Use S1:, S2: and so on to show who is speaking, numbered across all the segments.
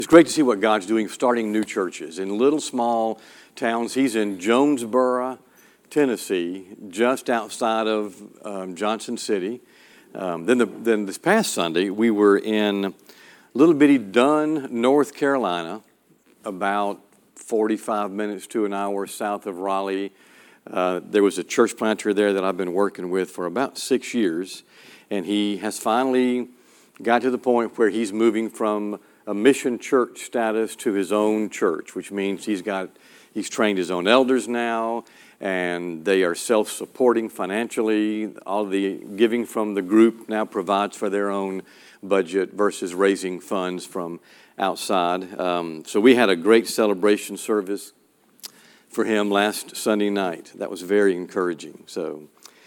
S1: It's great to see what God's doing, starting new churches in little small towns. He's in Jonesboro, Tennessee, just outside of Johnson City. Then this past Sunday, we were in little bitty Dunn, North Carolina, about 45 minutes to an hour south of Raleigh. There was a church planter there that I've been working with for about 6 years, and he has finally got to the point where he's moving from a mission church status to his own church, which means he's trained his own elders now, and they are self-supporting financially. All the giving from the group now provides for their own budget versus raising funds from outside. So we had a great celebration service for him last Sunday night. That was very encouraging. So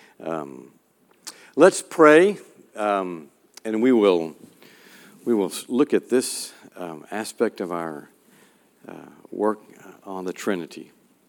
S1: let's pray, and we will look at this aspect of our work on the Trinity.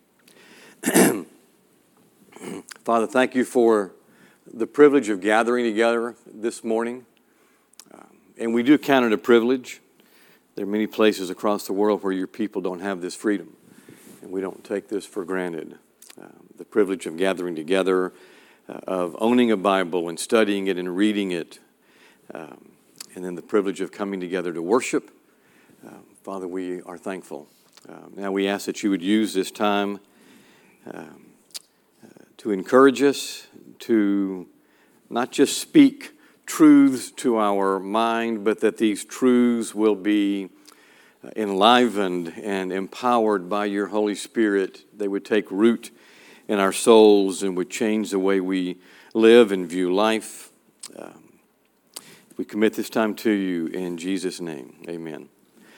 S1: Father, thank you for the privilege of gathering together this morning. And we do count it a privilege. There are many places across the world where your people don't have this freedom, and we don't take this for granted. The privilege of gathering together, of owning a Bible and studying it and reading it, and then the privilege of coming together to worship. Father, we are thankful. Now we ask that you would use this time to encourage us, to not just speak truths to our mind, but that these truths will be enlivened and empowered by your Holy Spirit. They would take root in our souls and would change the way we live and view life. We commit this time to you in Jesus' name. Amen.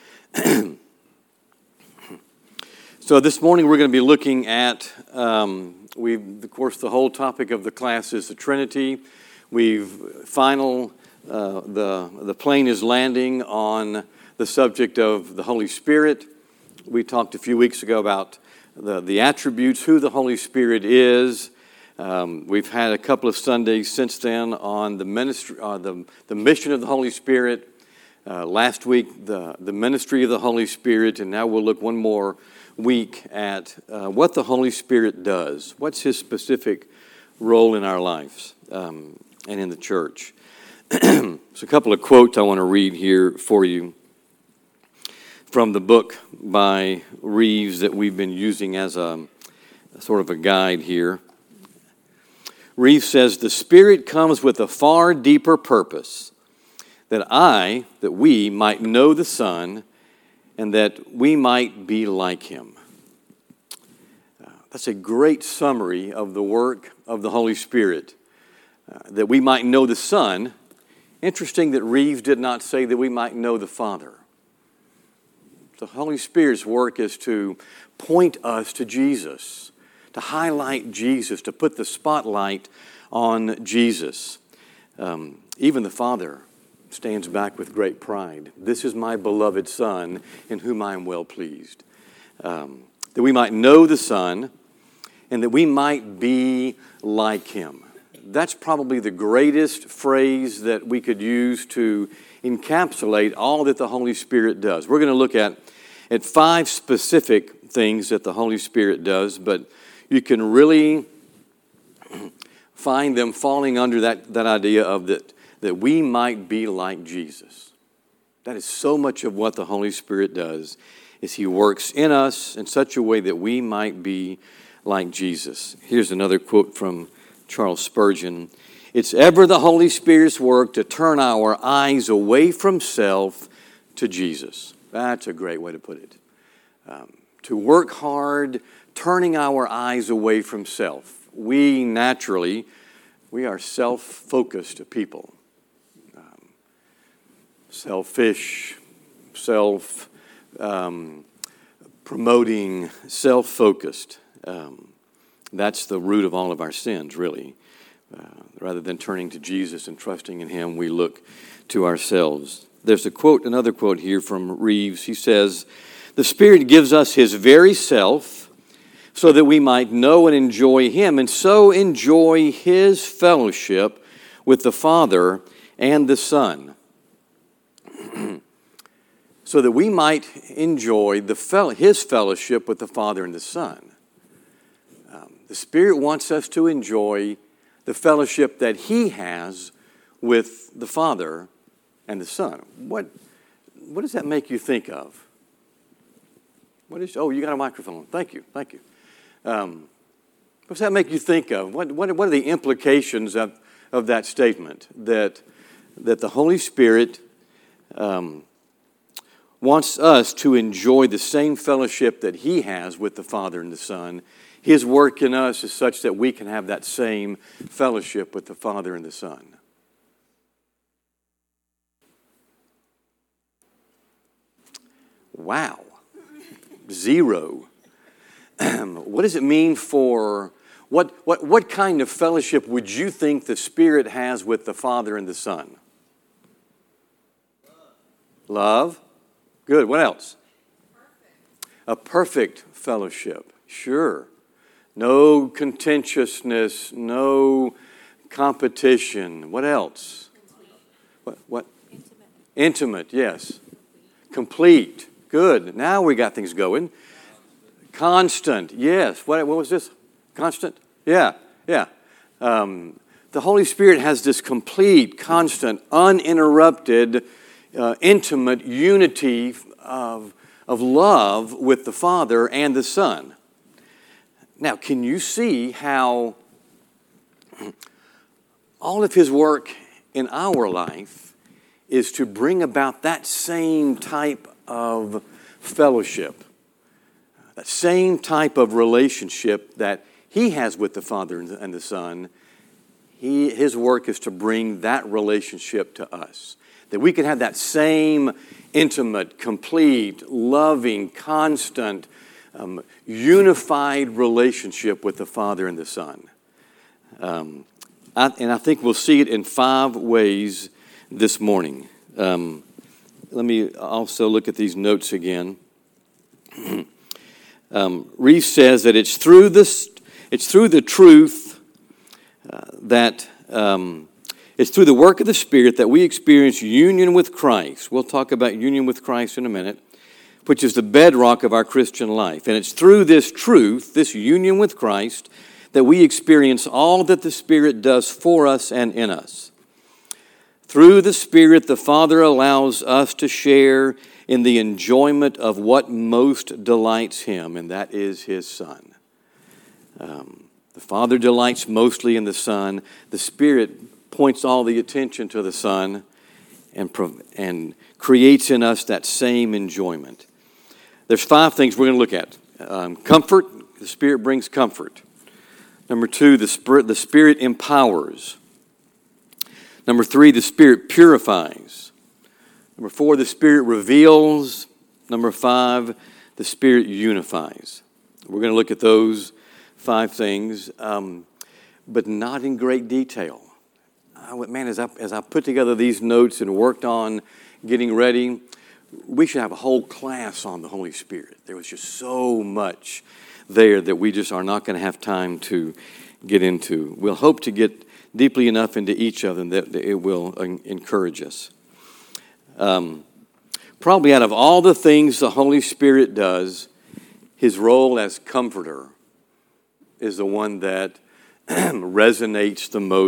S1: So this morning we're going to be looking at, of course, the whole topic of the class is the Trinity. The plane is landing on the subject of the Holy Spirit. We talked a few weeks ago about the attributes, who the Holy Spirit is. We've had a couple of Sundays since then on the ministry, the mission of the Holy Spirit. Last week, the ministry of the Holy Spirit, and now we'll look one more week at what the Holy Spirit does. What's his specific role in our lives and in the church? So a couple of quotes I want to read here for you from the book by Reeves that we've been using as a sort of a guide here. Reeves says, "The Spirit comes with a far deeper purpose, that we might know the Son, and that we might be like him." That's a great summary of the work of the Holy Spirit, that we might know the Son. Interesting that Reeves did not say that we might know the Father. The Holy Spirit's work is to point us to Jesus, to highlight Jesus, to put the spotlight on Jesus. Even the Father stands back with great pride. "This is my beloved Son, in whom I am well pleased." That we might know the Son, and that we might be like him. That's probably the greatest phrase that we could use to encapsulate all that the Holy Spirit does. We're going to look at 5 specific things that the Holy Spirit does, but you can really find them falling under that idea of that we might be like Jesus. That is so much of what the Holy Spirit does, is he works in us in such a way that we might be like Jesus. Here's another quote from Charles Spurgeon. "It's ever the Holy Spirit's work to turn our eyes away from self to Jesus." That's a great way to put it. To work hard, turning our eyes away from self. We are self-focused people. Selfish, promoting, self-focused. That's the root of all of our sins, really. Rather than turning to Jesus and trusting in him, we look to ourselves. There's another quote here from Reeves. He says, "The Spirit gives us his very self so that we might know and enjoy him, and so enjoy his fellowship with the Father and the Son." so that we might enjoy His fellowship with the Father and the Son. The Spirit wants us to enjoy the fellowship that He has with the Father and the Son. What does that make you think of? You got a microphone. Thank you. What does that make you think of? What are the implications of that statement? That the Holy Spirit wants us to enjoy the same fellowship that He has with the Father and the Son. His work in us is such that we can have that same fellowship with the Father and the Son. Wow. 0. What does it mean for, what kind of fellowship would you think the Spirit has with the Father and the Son? Love. Good. What else? A perfect fellowship. Sure. No contentiousness, no competition. What else? What? Intimate, yes. Complete. Good. Now we got things going. Constant, yes. What was this? Constant? Yeah. The Holy Spirit has this complete, constant, uninterrupted, intimate unity of love with the Father and the Son. Now, can you see how all of His work in our life is to bring about that same type of fellowship, that same type of relationship that He has with the Father and the Son? His work is to bring that relationship to us, that we can have that same intimate, complete, loving, constant, unified relationship with the Father and the Son. And I think we'll see it in 5 ways this morning. Let me also look at these notes again. Reese says that it's through the truth that it's through the work of the Spirit that we experience union with Christ. We'll talk about union with Christ in a minute, which is the bedrock of our Christian life. And it's through this truth, this union with Christ, that we experience all that the Spirit does for us and in us. Through the Spirit, the Father allows us to share in the enjoyment of what most delights Him, and that is His Son. The Father delights mostly in the Son. The Spirit points all the attention to the Son and creates in us that same enjoyment. There's 5 things we're going to look at. Comfort. The Spirit brings comfort. Number 2, the Spirit empowers. Number 3, the Spirit purifies. Number 4, the Spirit reveals. Number 5, the Spirit unifies. We're going to look at those 5 things, but not in great detail. As I put together these notes and worked on getting ready, we should have a whole class on the Holy Spirit. There was just so much there that we just are not going to have time to get into. We'll hope to get deeply enough into each of them that it will encourage us. Probably out of all the things the Holy Spirit does, His role as comforter is the one that resonates the most.